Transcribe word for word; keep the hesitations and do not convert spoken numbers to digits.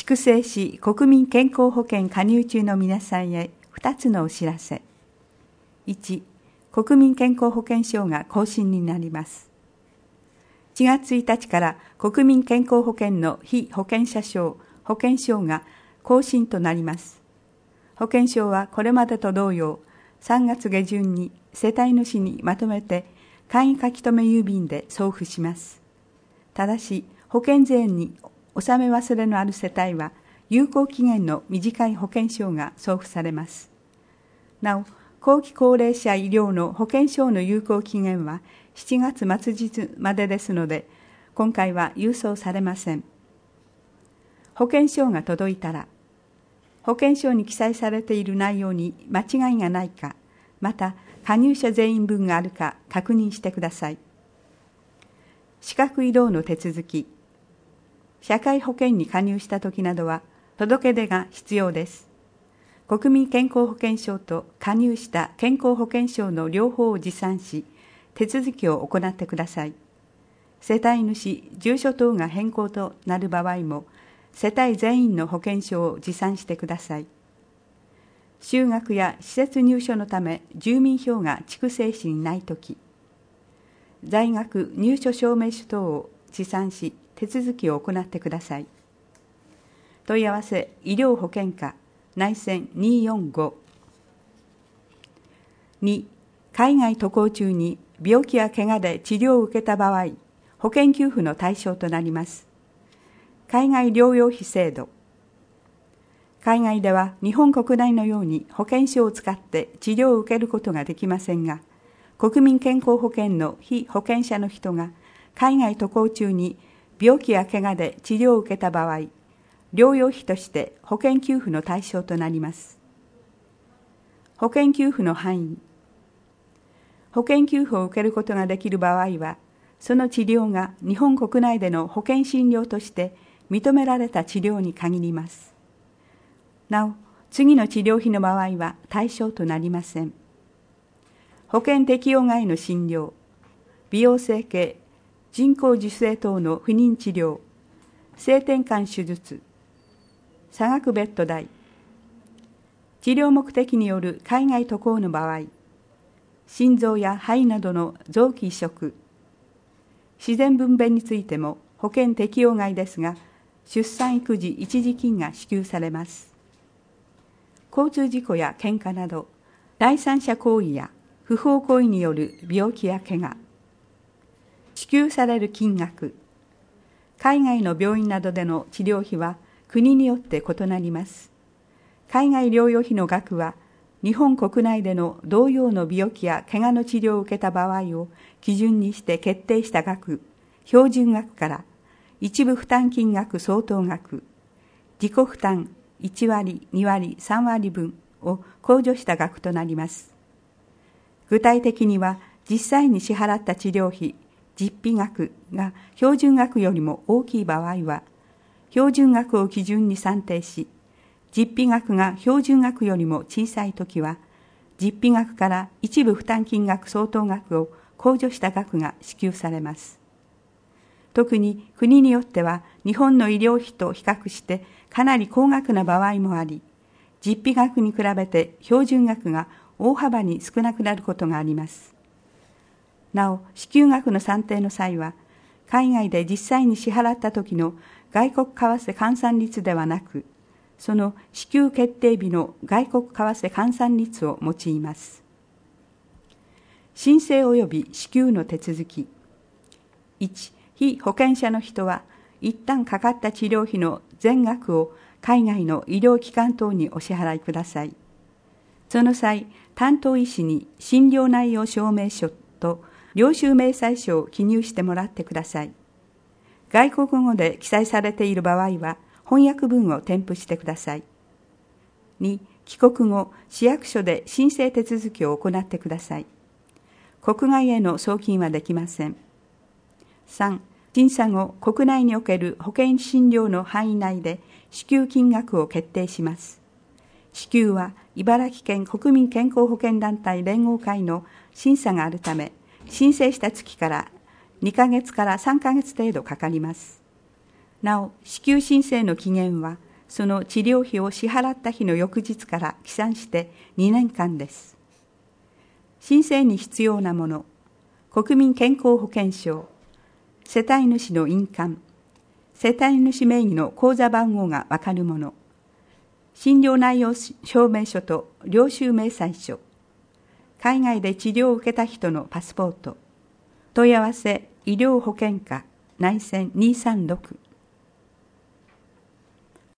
筑西市国民健康保険加入中の皆さんへふたつのお知らせ。いち、国民健康保険証が更新になります。しちがつついたちから国民健康保険の被保険者証、保険証が更新となります。保険証はこれまでと同様、さんがつげじゅんに世帯主にまとめて簡易書留郵便で送付します。ただし、保険税に納め忘れのある世帯は、有効期限の短い保険証が送付されます。なお、後期高齢者医療の保険証の有効期限はしちがつまつ日までですので、今回は郵送されません。保険証が届いたら、保険証に記載されている内容に間違いがないか、また加入者全員分があるか確認してください。資格移動の手続き、社会保険に加入したときなどは届け出が必要です。国民健康保険証と加入した健康保険証の両方を持参し、手続きを行ってください。世帯主、住所等が変更となる場合も、世帯全員の保険証を持参してください。就学や施設入所のため住民票が筑西市にないとき、在学入所証明書等を持参し、手続きを行ってください。問い合わせ、医療保険課、内線にーよんご。に、海外渡航中に病気や怪我で治療を受けた場合、保険給付の対象となります。海外療養費制度。海外では日本国内のように保険証を使って治療を受けることができませんが、国民健康保険の被保険者の人が海外渡航中に病気や怪我で治療を受けた場合、療養費として保険給付の対象となります。保険給付の範囲。保険給付を受けることができる場合は、その治療が日本国内での保険診療として認められた治療に限ります。なお、次の治療費の場合は対象となりません。保険適用外の診療、美容整形、人工授精等の不妊治療、性転換手術、差額ベッド代、治療目的による海外渡航の場合、心臓や肺などの臓器移植、自然分娩についても保険適用外ですが、出産育児一時金が支給されます。交通事故や喧嘩など、第三者行為や不法行為による病気や怪我、支給される金額、海外の病院などでの治療費は国によって異なります。海外療養費の額は、日本国内での同様の病気や怪我の治療を受けた場合を基準にして決定した額、標準額から一部負担金額相当額、自己負担いちわり、にわり、さんわりぶんを控除した額となります。具体的には、実際に支払った治療費、実費額が標準額よりも大きい場合は、標準額を基準に算定し、実費額が標準額よりも小さいときは、実費額から一部負担金額相当額を控除した額が支給されます。特に国によっては日本の医療費と比較してかなり高額な場合もあり、実費額に比べて標準額が大幅に少なくなることがあります。なお、支給額の算定の際は、海外で実際に支払った時の外国為替換算率ではなく、その支給決定日の外国為替換算率を用います。申請及び支給の手続き。いち、被保険者の人は、一旦かかった治療費の全額を海外の医療機関等にお支払いください。その際、担当医師に診療内容証明書と領収明細書を記入してもらってください。外国語で記載されている場合は、翻訳文を添付してください。に、帰国後、市役所で申請手続きを行ってください。国外への送金はできません。さん、審査後、国内における保険診療の範囲内で支給金額を決定します。支給は茨城県国民健康保険団体連合会の審査があるため、申請した月からにかげつからさんかげつ程度かかります。なお、支給申請の期限はその治療費を支払った日の翌日から起算してにねんかんです。申請に必要なもの、国民健康保険証、世帯主の印鑑、世帯主名義の口座番号がわかるもの、診療内容証明書と領収明細書、海外で治療を受けた人のパスポート、問い合わせ医療保険課内線にさんろく